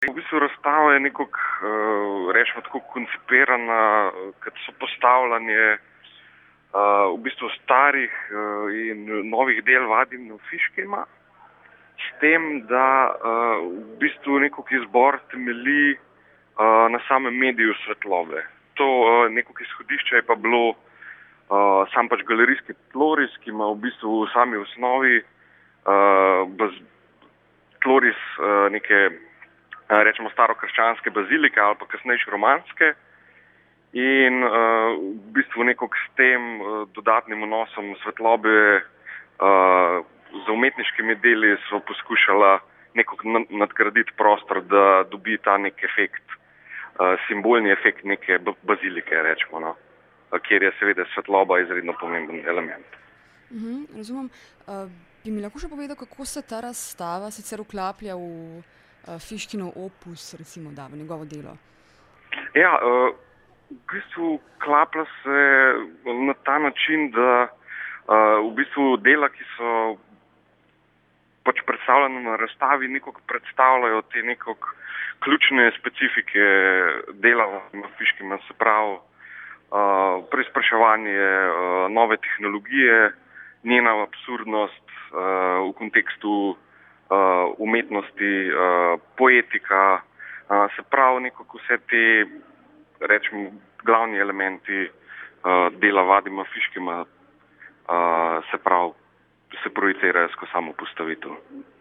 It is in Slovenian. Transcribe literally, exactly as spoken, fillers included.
V bistvu razstava je nekako, uh, rečemo tako, koncipirana kot sopostavljanje uh, v bistvu starih uh, in novih del Vadima Fiškima, s tem, da uh, v bistvu nekako izbor temelji uh, na samem mediju svetlobe. To uh, nekako izhodišče je pa bilo uh, sam pač galerijski tloris, ki ima v bistvu v sami osnovi uh, baz, tloris uh, neke rečemo starokrščanske bazilike ali pa kasnejše romanske in uh, v bistvu nekako s tem uh, dodatnim vnosom svetlobe uh, z umetniškimi deli so poskušala nekako nadgraditi prostor, da dobi ta nek efekt, uh, simbolni efekt neke bazilike, rečemo, no, kjer je seveda svetloba izredno pomemben element. Mhm, razumem. Uh, bi mi lahko še povedal, kako se ta razstava sicer vklaplja v Fiškinov opus, recimo, da, v njegovo delo? Ja, v bistvu klaplja se na ta način, da v bistvu dela, ki so pač predstavljene na razstavi, nekako predstavljajo te nekako ključne specifike dela Vadima Fiškima, se pravi preizpraševanje nove tehnologije, njena absurdnost v kontekstu Uh, umetnosti, uh, poetika, uh, se pravi nekako vse te, rečemo, glavni elementi uh, dela Vadima Fiškima uh, se pravi, se projicirajo skozi samo postavitev.